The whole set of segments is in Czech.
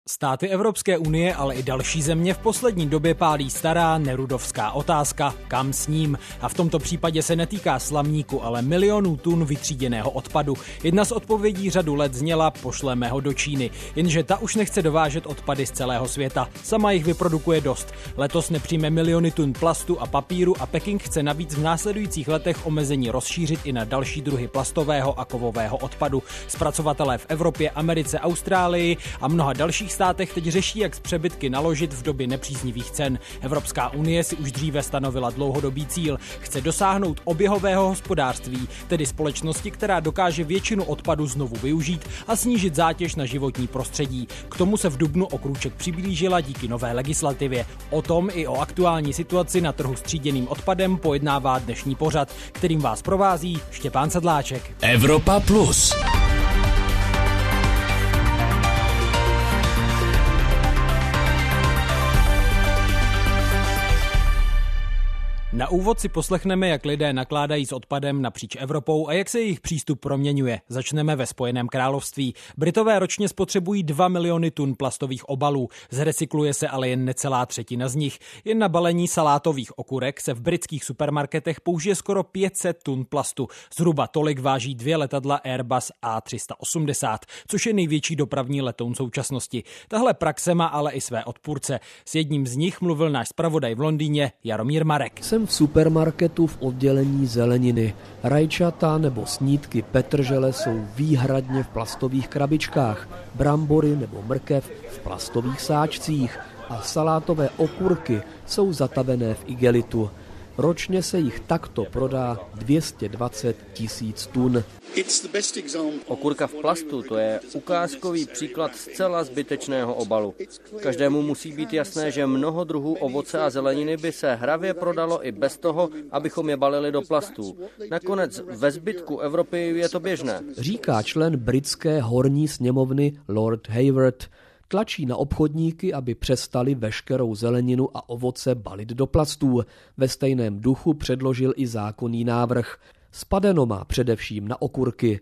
Státy Evropské unie, ale i další země v poslední době pálí stará nerudovská otázka, kam s ním. A v tomto případě se netýká slamníku, ale milionů tun vytříděného odpadu. Jedna z odpovědí řadu let zněla: pošleme ho do Číny. Jenže ta už nechce dovážet odpady z celého světa. Sama jich vyprodukuje dost. Letos nepřijme miliony tun plastu a papíru a Peking chce navíc v následujících letech omezení rozšířit i na další druhy plastového a kovového odpadu. Zpracovatelé v Evropě, Americe, Austrálii a mnoha dalších státech teď řeší, jak s přebytky naložit v době nepříznivých cen. Evropská unie si už dříve stanovila dlouhodobý cíl. Chce dosáhnout oběhového hospodářství, tedy společnosti, která dokáže většinu odpadu znovu využít a snížit zátěž na životní prostředí. K tomu se v dubnu o krůček přiblížila díky nové legislativě. O tom i o aktuální situaci na trhu s tříděným odpadem pojednává dnešní pořad, kterým vás provází Štěpán Sedláček. Evropa Plus. Na úvod si poslechneme, jak lidé nakládají s odpadem napříč Evropou a jak se jejich přístup proměňuje. Začneme ve Spojeném království. Britové ročně spotřebují 2 miliony tun plastových obalů. Zrecykluje se ale jen necelá třetina z nich. Jen na balení salátových okurek se v britských supermarketech použije skoro 500 tun plastu. Zhruba tolik váží 2 letadla Airbus A380, což je největší dopravní letoun současnosti. Tahle praxe má ale i své odpůrce. S jedním z nich mluvil náš zpravodaj v Londýně Jaromír Marek. Jsem v supermarketu v oddělení zeleniny. Rajčata nebo snídky petržele jsou výhradně v plastových krabičkách, brambory nebo mrkev v plastových sáčcích a salátové okurky jsou zatavené v igelitu. Ročně se jich takto prodá 220 000 tun. Okurka v plastu, to je ukázkový příklad zcela zbytečného obalu. Každému musí být jasné, že mnoho druhů ovoce a zeleniny by se hravě prodalo i bez toho, abychom je balili do plastů. Nakonec ve zbytku Evropy je to běžné. Říká člen britské horní sněmovny Lord Hayward. Tlačí na obchodníky, aby přestali veškerou zeleninu a ovoce balit do plastů. Ve stejném duchu předložil i zákonný návrh. Spadeno má především na okurky.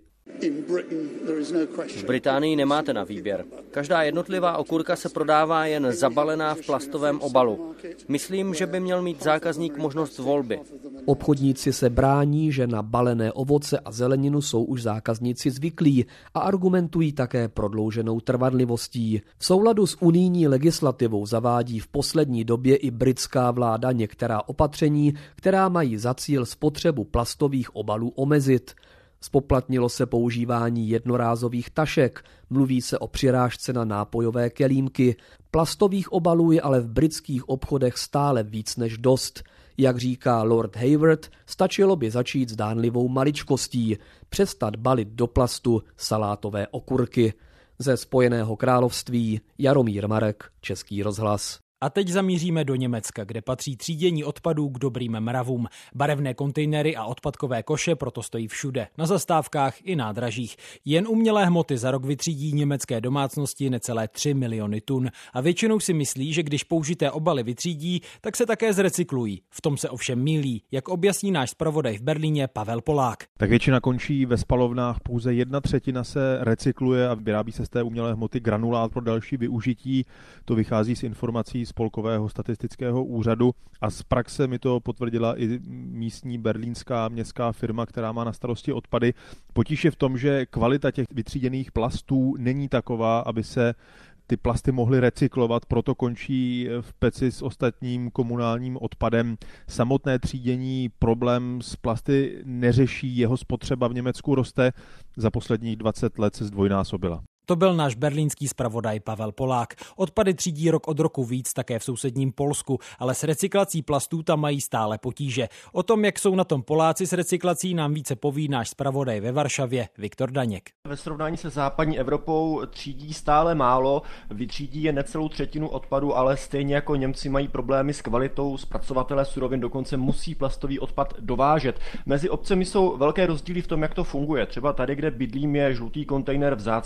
V Británii nemáte na výběr. Každá jednotlivá okurka se prodává jen zabalená v plastovém obalu. Myslím, že by měl mít zákazník možnost volby. Obchodníci se brání, že na balené ovoce a zeleninu jsou už zákazníci zvyklí a argumentují také prodlouženou trvanlivostí. V souladu s unijní legislativou zavádí v poslední době i britská vláda některá opatření, která mají za cíl spotřebu plastových obalů omezit. Zpoplatnilo se používání jednorázových tašek, mluví se o přirážce na nápojové kelímky. Plastových obalů je ale v britských obchodech stále víc než dost. Jak říká Lord Hayward, stačilo by začít zdánlivou maličkostí, přestat balit do plastu salátové okurky. Ze Spojeného království Jaromír Marek, Český rozhlas. A teď zamíříme do Německa, kde patří třídění odpadů k dobrým mravům. Barevné kontejnery a odpadkové koše proto stojí všude, na zastávkách i nádražích. Jen umělé hmoty za rok vytřídí německé domácnosti necelé 3 miliony tun. A většinou si myslí, že když použité obaly vytřídí, tak se také zrecyklují. V tom se ovšem mýlí, jak objasní náš zpravodaj v Berlíně Pavel Polák. Tak většina končí ve spalovnách, pouze 1/3 se recykluje a vyrábí se z té umělé hmoty granulát pro další využití. To vychází z informací Spolkového statistického úřadu a z praxe mi to potvrdila i místní berlínská městská firma, která má na starosti odpady. Potíž je v tom, že kvalita těch vytříděných plastů není taková, aby se ty plasty mohly recyklovat, proto končí v peci s ostatním komunálním odpadem. Samotné třídění problém s plasty neřeší, jeho spotřeba v Německu roste, za posledních 20 let se zdvojnásobila. To byl náš berlínský zpravodaj Pavel Polák. Odpady třídí rok od roku víc také v sousedním Polsku, ale s recyklací plastů tam mají stále potíže. O tom, jak jsou na tom Poláci s recyklací, nám více poví náš zpravodaj ve Varšavě Viktor Daněk. Ve srovnání se západní Evropou třídí stále málo, vytřídí je necelou třetinu odpadu, ale stejně jako Němci mají problémy s kvalitou, zpracovatelé surovin dokonce musí plastový odpad dovážet. Mezi obcemi jsou velké rozdíly v tom, jak to funguje. Třeba tady, kde bydlím, je žlutý kontejner vzácností,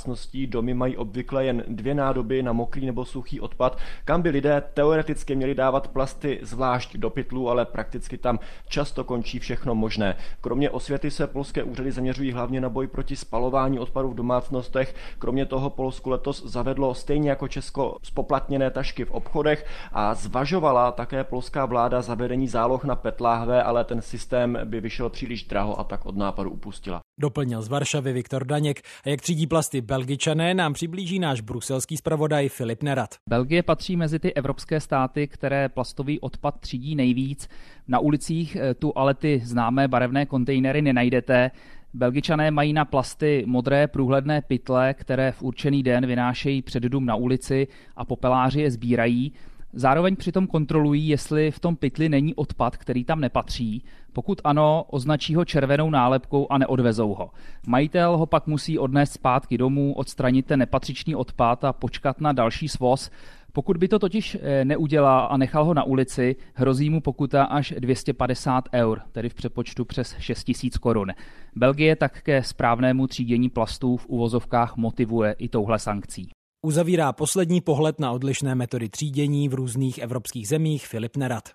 domy mají obvykle jen 2 nádoby na mokrý nebo suchý odpad, kam by lidé teoreticky měli dávat plasty zvlášť do pytlů, ale prakticky tam často končí všechno možné. Kromě osvěty se polské úřady zaměřují hlavně na boj proti spalování odpadů v domácnostech. Kromě toho Polsko letos zavedlo stejně jako Česko spoplatněné tašky v obchodech a zvažovala také polská vláda zavedení záloh na PET láhve, ale ten systém by vyšel příliš draho a tak od nápadu upustila. Doplnil z Varšavy Viktor Daněk. A jak třídí plasty Belgičané, nám přiblíží náš bruselský zpravodaj Filip Nerad. Belgie patří mezi ty evropské státy, které plastový odpad třídí nejvíc. Na ulicích tu ale ty známé barevné kontejnery nenajdete. Belgičané mají na plasty modré průhledné pytle, které v určený den vynášejí před dům na ulici a popeláři je sbírají. Zároveň přitom kontrolují, jestli v tom pytli není odpad, který tam nepatří. Pokud ano, označí ho červenou nálepkou a neodvezou ho. Majitel ho pak musí odnést zpátky domů, odstranit ten nepatřičný odpad a počkat na další svoz. Pokud by to totiž neudělal a nechal ho na ulici, hrozí mu pokuta až 250 eur, tedy v přepočtu přes 6 000 korun. Belgie tak ke správnému třídění plastů v uvozovkách motivuje i touhle sankcí. Uzavírá poslední pohled na odlišné metody třídění v různých evropských zemích Filip Nerad.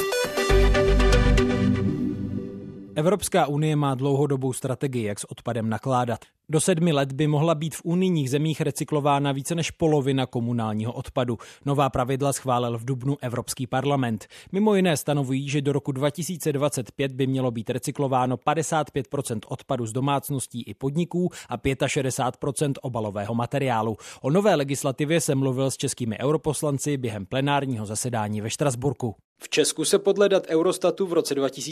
Evropská unie má dlouhodobou strategii, jak s odpadem nakládat. Do 7 let by mohla být v unijních zemích recyklována více než polovina komunálního odpadu. Nová pravidla schválil v dubnu Evropský parlament. Mimo jiné stanovují, že do roku 2025 by mělo být recyklováno 55% odpadu z domácností i podniků a 65% obalového materiálu. O nové legislativě jsem mluvil s českými europoslanci během plenárního zasedání ve Štrasburku. V Česku se podle dat Eurostatu v roce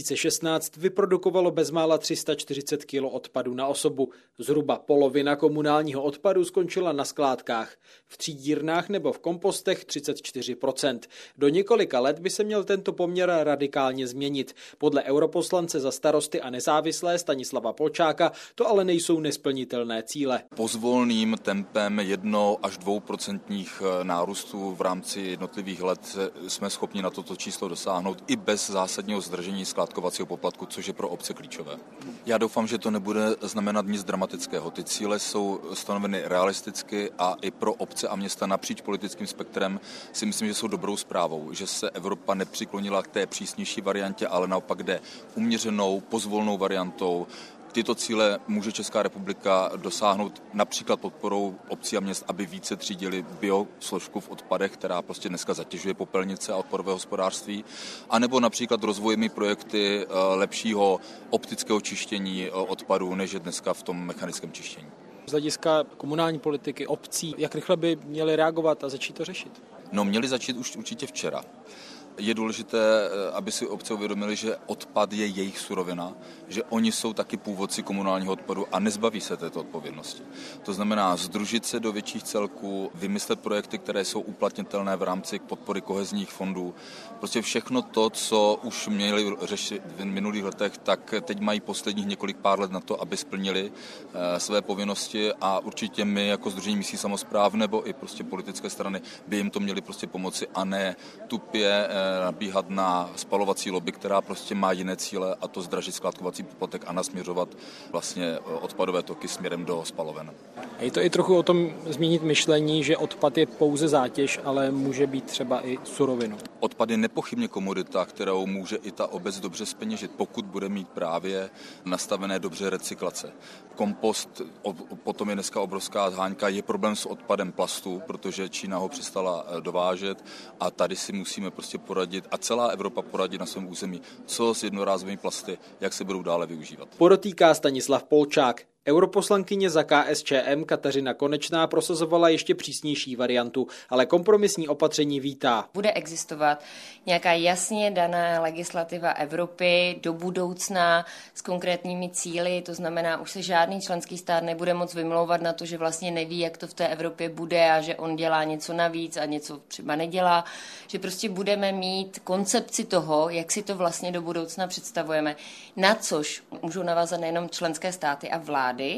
2016 vyprodukovalo bezmála 340 kg odpadu na osobu. Zhruba polovina komunálního odpadu skončila na skládkách. V třídírnách nebo v kompostech 34%. Do několika let by se měl tento poměr radikálně změnit. Podle europoslance za Starosty a nezávislé Stanislava Polčáka to ale nejsou nesplnitelné cíle. Pozvolným tempem 1 až 2% nárůstů v rámci jednotlivých let jsme schopni na toto číslo dosáhnout i bez zásadního zdržení skládkovacího poplatku, což je pro obce klíčové. Já doufám, že to nebude znamenat nic dramatického. Ty cíle jsou stanoveny realisticky a i pro obce a města napříč politickým spektrem si myslím, že jsou dobrou zprávou, že se Evropa nepřiklonila k té přísnější variantě, ale naopak jde uměřenou, pozvolnou variantou. Tyto cíle může Česká republika dosáhnout například podporou obcí a měst, aby více třídili biosložku v odpadech, která prostě dneska zatěžuje popelnice a odpadové hospodářství, anebo například rozvojemi projekty lepšího optického čištění odpadů, než je dneska v tom mechanickém čištění. Z hlediska komunální politiky obcí, jak rychle by měly reagovat a začít to řešit? No, měli začít už určitě včera. Je důležité, aby si obce uvědomili, že odpad je jejich surovina, že oni jsou taky původci komunálního odpadu a nezbaví se této odpovědnosti. To znamená sdružit se do větších celků, vymyslet projekty, které jsou uplatnitelné v rámci podpory kohezních fondů. Prostě všechno to, co už měli řešit v minulých letech, tak teď mají posledních několik pár let na to, aby splnili své povinnosti a určitě my jako Sdružení místních samospráv nebo i prostě politické strany by jim to měli prostě pomoci a ne tupě nabíhat na spalovací lobby, která prostě má jiné cíle, a to zdražit skládkovací poplatek a nasměřovat vlastně odpadové toky směrem do spaloven. Je to i trochu o tom změnit myšlení, že odpad je pouze zátěž, ale může být třeba i surovinou. Odpad je nepochybně komodita, kterou může i ta obec dobře zpeněžit, pokud bude mít právě nastavené dobře recyklace. Kompost, potom je dneska obrovská zháňka, je problém s odpadem plastu, protože Čína ho přestala dovážet a tady si musíme prostě poradit a celá Evropa poradit na svém území, co s jednorázovými plasty, jak se budou dále využívat. Podotýká Stanislav Polčák. Europoslankyně za KSČM Kateřina Konečná prosazovala ještě přísnější variantu, ale kompromisní opatření vítá. Bude existovat nějaká jasně daná legislativa Evropy do budoucna s konkrétními cíli, to znamená, už se žádný členský stát nebude moc vymlouvat na to, že vlastně neví, jak to v té Evropě bude a že on dělá něco navíc a něco třeba nedělá, že prostě budeme mít koncepci toho, jak si to vlastně do budoucna představujeme, na což můžou navázat nejenom členské státy a vlády,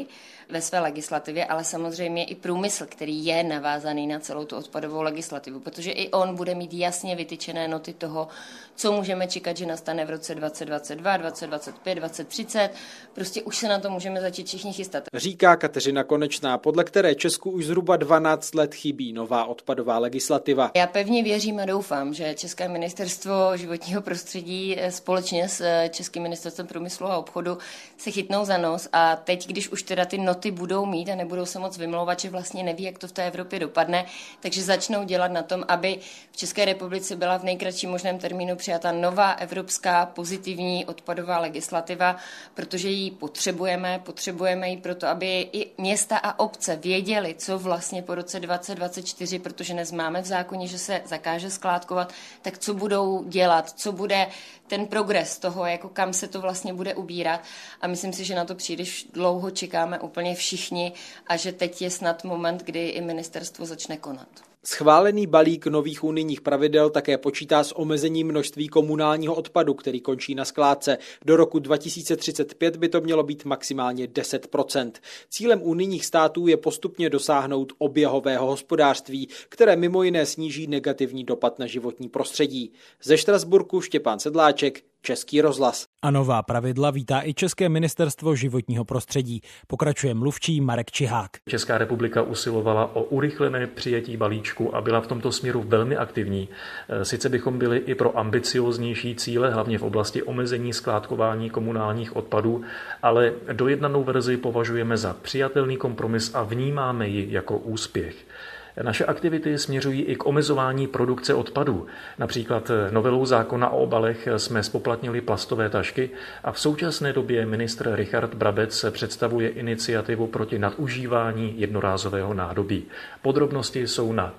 ve své legislativě, ale samozřejmě i průmysl, který je navázaný na celou tu odpadovou legislativu, protože i on bude mít jasně vytyčené noty toho, co můžeme čekat, že nastane v roce 2022, 2025, 2030. Prostě už se na to můžeme začít všichni chystat. Říká Kateřina Konečná, podle které Česku už zhruba 12 let chybí nová odpadová legislativa. Já pevně věřím a doufám, že České ministerstvo životního prostředí společně s Českým ministerstvem průmyslu a obchodu se chytnou za nos a teď, když už teda ty noty budou mít a nebudou se moc vymlouvat, že vlastně neví, jak to v té Evropě dopadne, takže začnou dělat na tom, aby v České republice byla v nejkratším možném termínu přijata nová evropská pozitivní odpadová legislativa, protože ji potřebujeme ji proto, aby i města a obce věděly, co vlastně po roce 2024, protože dnes máme v zákoně, že se zakáže skládkovat, tak co budou dělat, co bude ten progres toho, jako kam se to vlastně bude ubírat. A myslím si, že na to příliš dlouho čekáme úplně všichni a že teď je snad moment, kdy i ministerstvo začne konat. Schválený balík nových unijních pravidel také počítá s omezením množství komunálního odpadu, který končí na skládce. Do roku 2035 by to mělo být maximálně 10%. Cílem unijních států je postupně dosáhnout oběhového hospodářství, které mimo jiné sníží negativní dopad na životní prostředí. Ze Štrasburku Štěpán Sedláček, Český rozhlas. A nová pravidla vítá i České ministerstvo životního prostředí. Pokračuje mluvčí Marek Čihák. Česká republika usilovala o urychlené přijetí balíčku a byla v tomto směru velmi aktivní. Sice bychom byli i pro ambicioznější cíle, hlavně v oblasti omezení skládkování komunálních odpadů, ale dojednanou verzi považujeme za přijatelný kompromis a vnímáme ji jako úspěch. Naše aktivity směřují i k omezování produkce odpadů. Například novelou zákona o obalech jsme spoplatnili plastové tašky a v současné době ministr Richard Brabec představuje iniciativu proti nadužívání jednorázového nádobí. Podrobnosti jsou na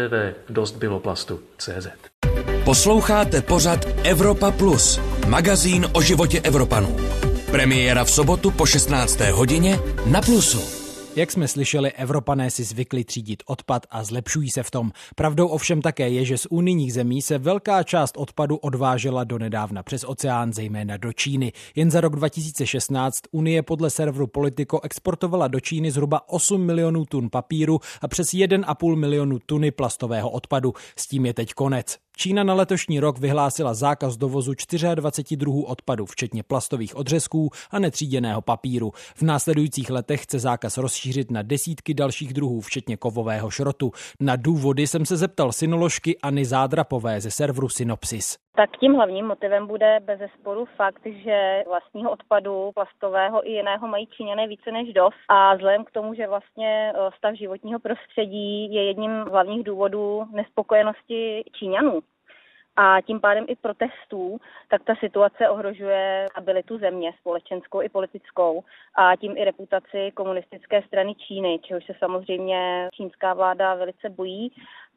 www.dostbyloplastu.cz. Posloucháte pořad Evropa Plus, magazín o životě Evropanů. Premiéra v sobotu po 16. hodině na Plusu. Jak jsme slyšeli, Evropané si zvykli třídit odpad a zlepšují se v tom. Pravdou ovšem také je, že z unijních zemí se velká část odpadu odvážela donedávna přes oceán, zejména do Číny. Jen za rok 2016 Unie podle serveru Politico exportovala do Číny zhruba 8 milionů tun papíru a přes 1,5 milionu tuny plastového odpadu. S tím je teď konec. Čína na letošní rok vyhlásila zákaz dovozu 24 druhů odpadu, včetně plastových odřezků a netříděného papíru. V následujících letech chce zákaz rozšířit na desítky dalších druhů, včetně kovového šrotu. Na důvody jsem se zeptal synoložky Anny Zádrapové ze serveru Synopsis. Tak tím hlavním motivem bude bezesporu fakt, že vlastního odpadu plastového i jiného mají Číňané více než dost a vzhledem k tomu, že vlastně stav životního prostředí je jedním z hlavních důvodů nespokojenosti Číňanů a tím pádem i protestů, tak ta situace ohrožuje stabilitu země, společenskou i politickou a tím i reputaci komunistické strany Číny, čehož se samozřejmě čínská vláda velice bojí.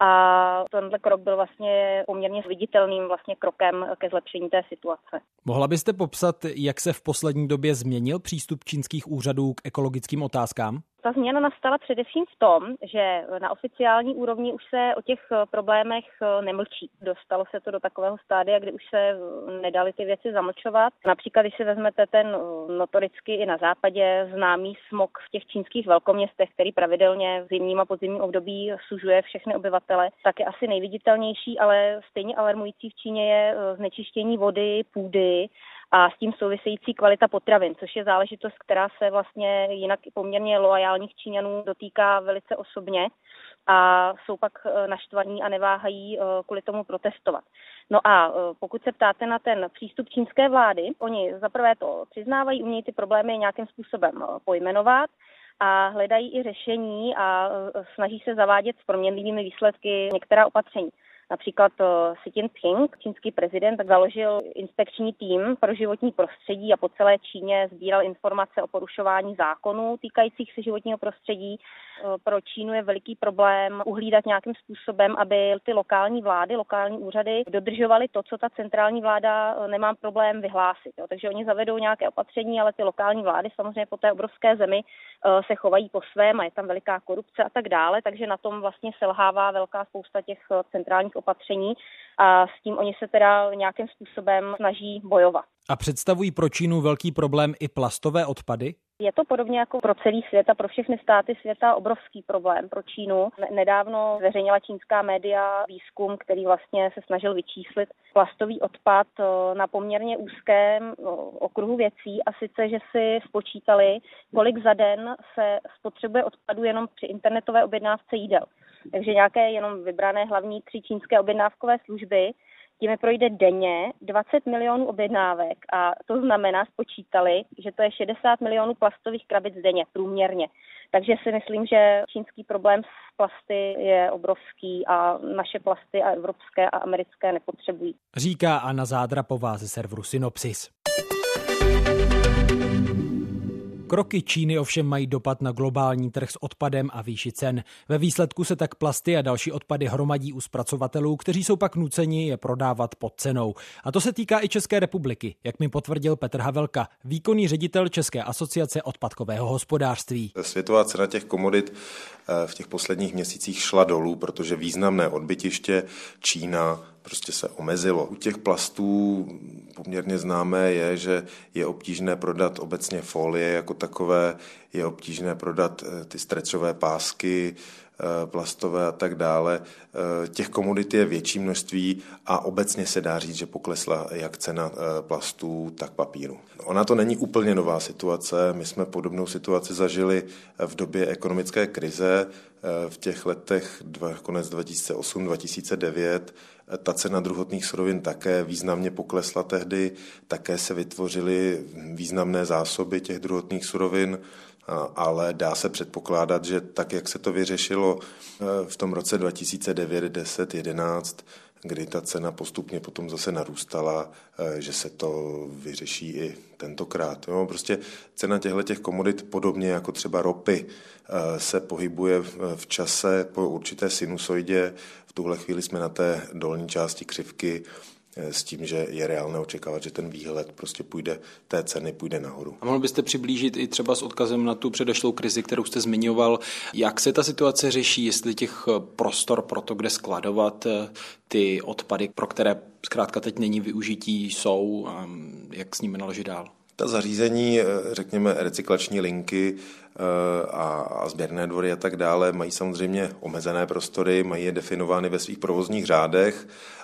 A tenhle krok byl vlastně poměrně viditelným vlastně krokem ke zlepšení té situace. Mohla byste popsat, jak se v poslední době změnil přístup čínských úřadů k ekologickým otázkám? Ta změna nastala především v tom, že na oficiální úrovni už se o těch problémech nemlčí. Dostalo se to do takového stádia, kdy už se nedaly ty věci zamlčovat. Například, když si vezmete ten notoricky i na západě známý smog v těch čínských velkoměstech, který pravidelně v zimním a podzimním období sužuje všechny obyvatele, tak je asi nejviditelnější, ale stejně alarmující v Číně je znečištění vody, půdy a s tím související kvalita potravin, což je záležitost, která se vlastně jinak poměrně loajálních Číňanů dotýká velice osobně a jsou pak naštvaní a neváhají kvůli tomu protestovat. No a pokud se ptáte na ten přístup čínské vlády, oni zaprvé to přiznávají, umějí ty problémy nějakým způsobem pojmenovat a hledají i řešení a snaží se zavádět s proměnlivými výsledky některá opatření. Například Xi Jinping, čínský prezident, tak založil inspekční tým pro životní prostředí a po celé Číně sbíral informace o porušování zákonů týkajících se životního prostředí. Pro Čínu je veliký problém uhlídat nějakým způsobem, aby ty lokální vlády, lokální úřady dodržovaly to, co ta centrální vláda nemá problém vyhlásit. Jo. Takže oni zavedou nějaké opatření, ale ty lokální vlády samozřejmě po té obrovské zemi se chovají po svém a je tam veliká korupce a tak dále, takže na tom vlastně selhává velká spousta těch centrálních opatření a s tím oni se teda nějakým způsobem snaží bojovat. A představují pro Čínu velký problém i plastové odpady? Je to podobně jako pro celý svět a pro všechny státy světa obrovský problém pro Čínu. Nedávno zveřejnila čínská média výzkum, který vlastně se snažil vyčíslit plastový odpad na poměrně úzkém okruhu věcí, a sice, že si spočítali, kolik za den se spotřebuje odpadu jenom při internetové objednávce jídel. Takže nějaké jenom vybrané hlavní 3 čínské objednávkové služby, tím projde denně 20 milionů objednávek a to znamená, spočítali, že to je 60 milionů plastových krabic denně průměrně. Takže si myslím, že čínský problém s plasty je obrovský a naše plasty a evropské a americké nepotřebují. Říká Anna Zádrapová ze serveru Synopsis. Kroky Číny ovšem mají dopad na globální trh s odpadem a výši cen. Ve výsledku se tak plasty a další odpady hromadí u zpracovatelů, kteří jsou pak nuceni je prodávat pod cenou. A to se týká i České republiky, jak mi potvrdil Petr Havelka, výkonný ředitel České asociace odpadkového hospodářství. Světová cena těch komodit v těch posledních měsících šla dolů, protože významné odbytiště Čína prostě se omezilo. U těch plastů poměrně známé je, že je obtížné prodat obecně folie jako takové, je obtížné prodat ty stretchové pásky, plastové a tak dále. Těch komodit je větší množství a obecně se dá říct, že poklesla jak cena plastů, tak papíru. Ona to není úplně nová situace. My jsme podobnou situaci zažili v době ekonomické krize v těch letech konec 2008-2009. Ta cena druhotných surovin také významně poklesla tehdy, také se vytvořily významné zásoby těch druhotných surovin, ale dá se předpokládat, že tak, jak se to vyřešilo v tom roce 2009, 10, 11, kdy ta cena postupně potom zase narůstala, že se to vyřeší i tentokrát. Jo, prostě cena těchto komodit, podobně jako třeba ropy, se pohybuje v čase po určité sinusoidě. V tuhle chvíli jsme na té dolní části křivky s tím, že je reálné očekávat, že ten výhled prostě té ceny půjde nahoru. A mohl byste přiblížit i třeba s odkazem na tu předešlou krizi, kterou jste zmiňoval, jak se ta situace řeší, jestli těch prostor pro to, kde skladovat ty odpady, pro které zkrátka teď není využití, jsou, jak s nimi naložit dál? Ta zařízení, řekněme, recyklační linky a sběrné dvory a tak dále mají samozřejmě omezené prostory, mají je definovány ve svých provozních řádech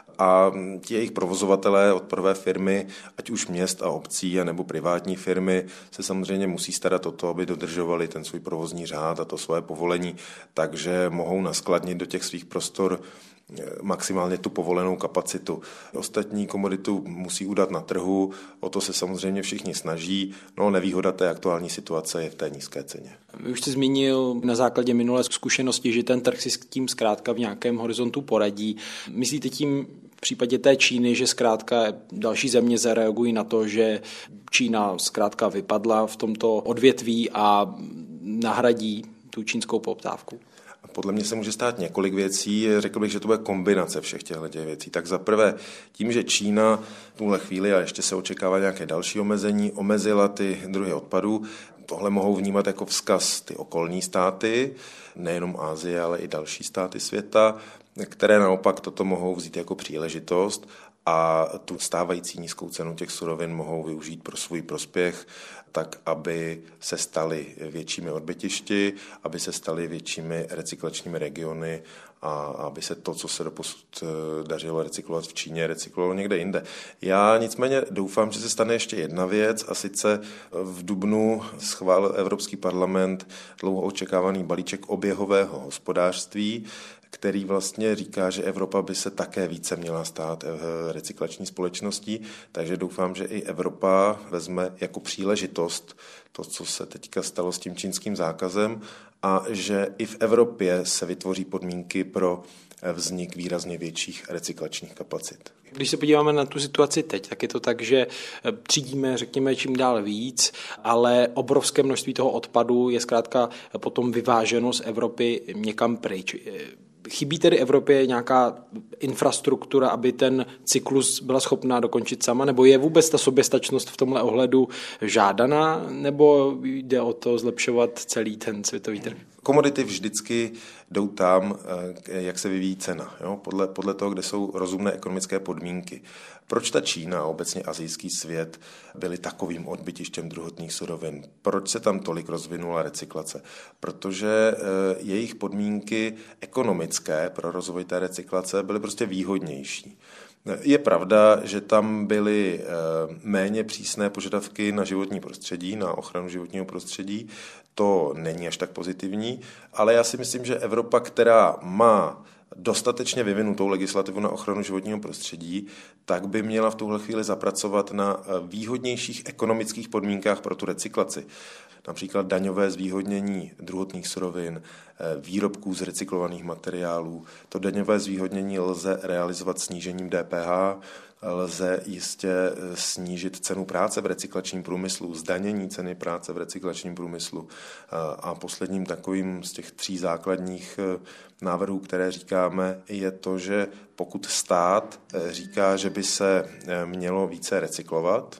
a ti jejich provozovatelé, odpadové firmy, ať už měst a obcí, nebo privátní firmy, se samozřejmě musí starat o to, aby dodržovali ten svůj provozní řád a to svoje povolení, takže mohou naskladnit do těch svých prostor maximálně tu povolenou kapacitu. Ostatní komoditu musí udat na trhu, o to se samozřejmě všichni snaží, no nevýhoda té aktuální situace je v té nízké ceně. Vy už jste zmínil na základě minulé zkušenosti, že ten trh si s tím zkrátka v nějakém horizontu poradí. Myslíte tím v případě té Číny, že zkrátka další země zareagují na to, že Čína zkrátka vypadla v tomto odvětví a nahradí tu čínskou poptávku? Podle mě se může stát několik věcí, řekl bych, že to bude kombinace všech těchto věcí. Tak za prvé, tím, že Čína v tuhle chvíli, a ještě se očekává nějaké další omezení, omezila ty druhy odpadů, tohle mohou vnímat jako vzkaz ty okolní státy, nejenom Asie, ale i další státy světa, které naopak toto mohou vzít jako příležitost a tu stávající nízkou cenu těch surovin mohou využít pro svůj prospěch, tak aby se staly většími odbytišti, aby se staly většími recyklačními regiony a aby se to, co se doposud dařilo recyklovat v Číně, recyklovalo někde jinde. Já nicméně doufám, že se stane ještě jedna věc, a sice v dubnu schválil Evropský parlament dlouho očekávaný balíček oběhového hospodářství, který vlastně říká, že Evropa by se také více měla stát recyklační společností, takže doufám, že i Evropa vezme jako příležitost to, co se teďka stalo s tím čínským zákazem, a že i v Evropě se vytvoří podmínky pro vznik výrazně větších recyklačních kapacit. Když se podíváme na tu situaci teď, tak je to tak, že třídíme, řekněme, čím dál víc, ale obrovské množství toho odpadu je zkrátka potom vyváženo z Evropy někam pryč. Chybí tedy Evropě nějaká infrastruktura, aby ten cyklus byla schopná dokončit sama, nebo je vůbec ta soběstačnost v tomhle ohledu žádaná, nebo jde o to zlepšovat celý ten světový trh? Komodity vždycky jdou tam, jak se vyvíjí cena, jo? Podle toho, kde jsou rozumné ekonomické podmínky. Proč ta Čína a obecně asijský svět byly takovým odbytištěm druhotných surovin? Proč se tam tolik rozvinula recyklace? Protože jejich podmínky ekonomické pro rozvoj té recyklace byly prostě výhodnější. Je pravda, že tam byly méně přísné požadavky na životní prostředí, na ochranu životního prostředí. To není až tak pozitivní, ale já si myslím, že Evropa, která má dostatečně vyvinutou legislativu na ochranu životního prostředí, tak by měla v tuhle chvíli zapracovat na výhodnějších ekonomických podmínkách pro tu recyklaci. Například daňové zvýhodnění druhotných surovin, výrobků z recyklovaných materiálů. To daňové zvýhodnění lze realizovat snížením DPH, lze jistě snížit cenu práce v recyklačním průmyslu, zdanění ceny práce v recyklačním průmyslu. A posledním takovým z těch 3 základních návrhů, které říkáme, je to, že pokud stát říká, že by se mělo více recyklovat,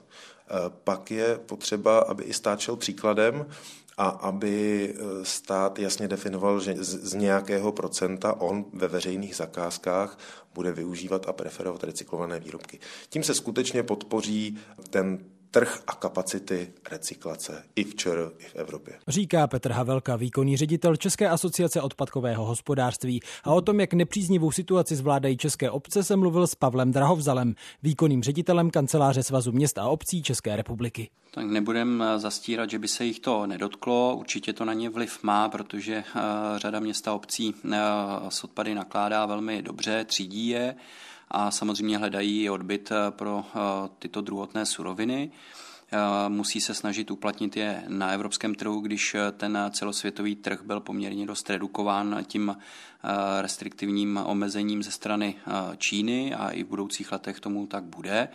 pak je potřeba, aby i stát šel příkladem a aby stát jasně definoval, že z nějakého procenta on ve veřejných zakázkách bude využívat a preferovat recyklované výrobky. Tím se skutečně podpoří ten trh a kapacity recyklace i v ČR, i v Evropě. Říká Petr Havelka, výkonný ředitel České asociace odpadkového hospodářství. A o tom, jak nepříznivou situaci zvládají české obce, se mluvil s Pavlem Drahovzalem, výkonným ředitelem Kanceláře Svazu měst a obcí České republiky. Tak nebudem zastírat, že by se jich to nedotklo. Určitě to na ně vliv má, protože řada měst a obcí s odpady nakládá velmi dobře, třídí je a samozřejmě hledají odbyt pro tyto druhotné suroviny. Musí se snažit uplatnit je na evropském trhu, když ten celosvětový trh byl poměrně dost redukován tím restriktivním omezením ze strany Číny a i v budoucích letech tomu tak bude.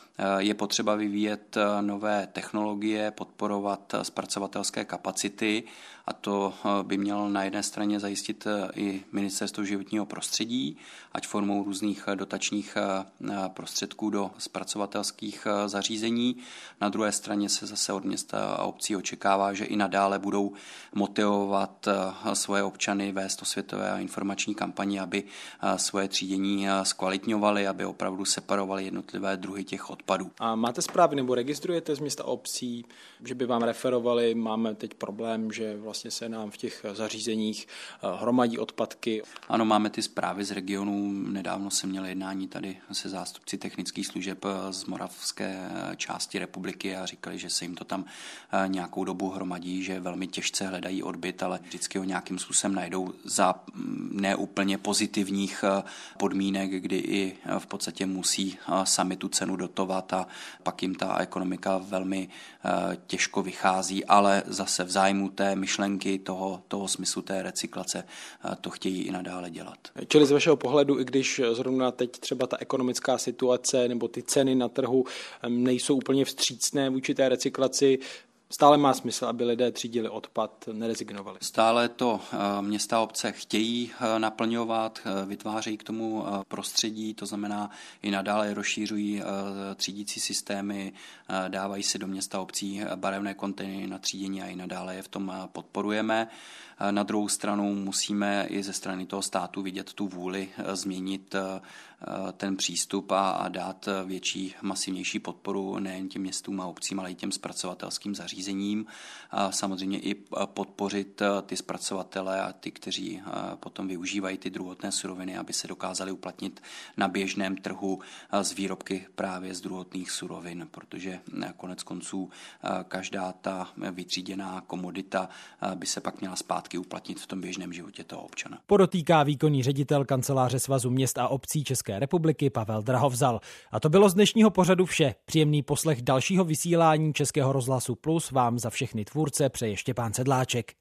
Je potřeba vyvíjet nové technologie, podporovat zpracovatelské kapacity a to by mělo na jedné straně zajistit i Ministerstvo životního prostředí, ať formou různých dotačních prostředků do zpracovatelských zařízení. Na druhé straně se zase od města a obcí očekává, že i nadále budou motivovat svoje občany vést osvětové a informační kampaně, aby svoje třídění zkvalitňovali, aby opravdu separovali jednotlivé druhy těch odpadů. A máte zprávy nebo registrujete z města obcí, že by vám referovali, máme teď problém, že vlastně se nám v těch zařízeních hromadí odpadky? Ano, máme ty zprávy z regionů. Nedávno jsem měl jednání tady se zástupci technických služeb z moravské části republiky a říkali, že se jim to tam nějakou dobu hromadí, že velmi těžce hledají odbyt, ale vždycky ho nějakým způsobem najdou za neúplně pozitivních podmínek, kdy i v podstatě musí sami tu cenu dotovat a pak jim ta ekonomika velmi těžko vychází, ale zase v zájmu té myšlenky, toho smyslu té recyklace to chtějí i nadále dělat. Čili z vašeho pohledu, i když zrovna teď třeba ta ekonomická situace nebo ty ceny na trhu nejsou úplně vstřícné vůči té recyklaci, stále má smysl, aby lidé třídili odpad, nerezignovali. Stále to města a obce chtějí naplňovat, vytvářejí k tomu prostředí, to znamená i nadále rozšířují třídící systémy, dávají si do města a obcí barevné kontejnery na třídění a i nadále je v tom podporujeme. Na druhou stranu musíme i ze strany toho státu vidět tu vůli změnit ten přístup a dát větší, masivnější podporu nejen těm městům a obcím, ale i těm zpracovatelským zařízením. A samozřejmě i podpořit ty zpracovatele a ty, kteří potom využívají ty druhotné suroviny, aby se dokázali uplatnit na běžném trhu z výrobky právě z druhotných surovin, protože konec konců každá ta vytříděná komodita by se pak měla zpátky uplatnit v tom běžném životě toho občana. Podotýká výkonný ředitel Kanceláře Svazu měst a obcí České republiky Pavel Drahovzal. A to bylo z dnešního pořadu vše. Příjemný poslech dalšího vysílání Českého rozhlasu Plus vám za všechny tvůrce přeje Štěpán Sedláček.